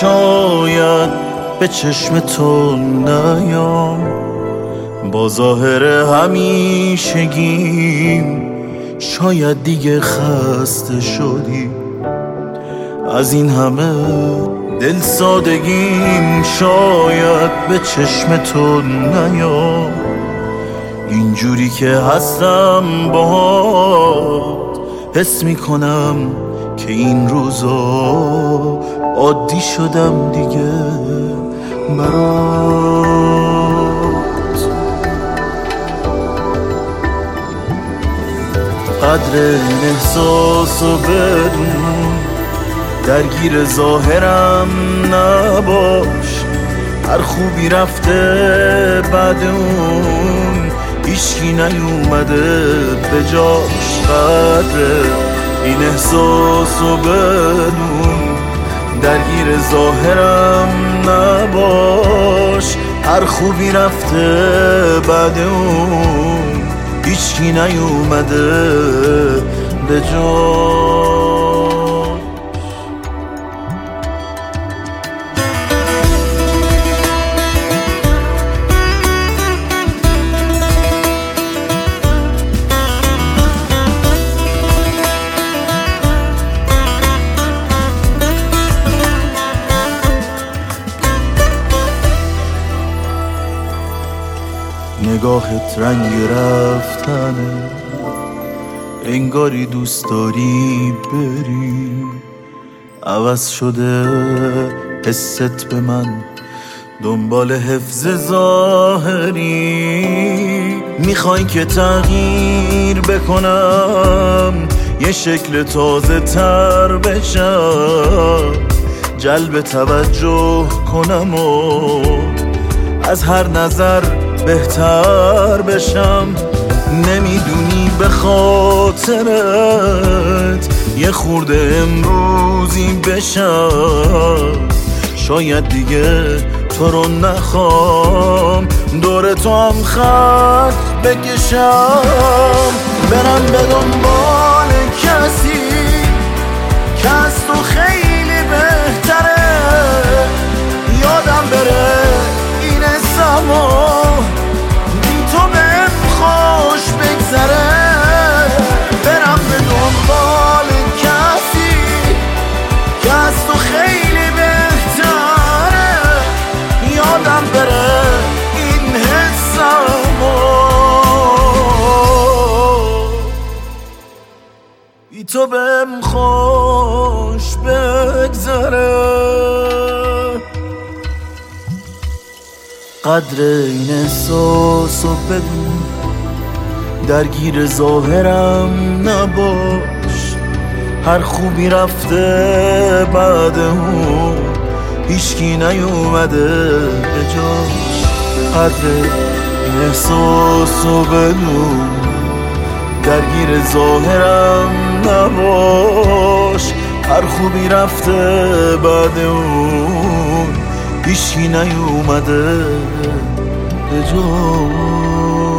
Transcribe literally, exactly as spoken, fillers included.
شاید به چشم تو نیام، با ظاهر همیشگیم شاید دیگه خسته شدی از این همه دل سادگیم. شاید به چشم تو نیام، اینجوری که هستم باهات حس میکنم که این روزا عادی شدم دیگه برات. قدر این احساسو بدون، درگیر ظاهرم نباش، هر خوبی رفته بعد اون هیچکی نیومده به جاش. قدر این احساسو بدون، درگیر ظاهرم نباش، هر خوبی رفته بعد اون هیچکی نیومده به جاش. نگاهت رنگ رفتنه، انگاری دوست داری بری، عوض شده حست به من دنبال حفظ ظاهری. میخوای که تغییر بکنم، یه شکل تازه تر بشم، جلب توجه کنم و از هر نظر بهتر بشم. نمیدونی به خاطرت یه خورده امروزی بشم، شاید دیگه تو رو نخوام، دور تو هم خط بکشم، برم به دنبال کسی که از تو خیلی بهتره، یادم بره این زمان بی تو بهم خوش بگذره. برم به دنبال کسی که از تو خیلی بهتره، یادم بره این حسمو بی تو بهم خوش بگذره. قدر این احساسو بدون، درگیر ظاهرم نباش، هر خوبی رفته بعد اون هیچکی نیومده به جاش. قدر این احساسو بدون، درگیر ظاهرم نباش، هر خوبی رفته بعد اون هیچکی نیومده به جا.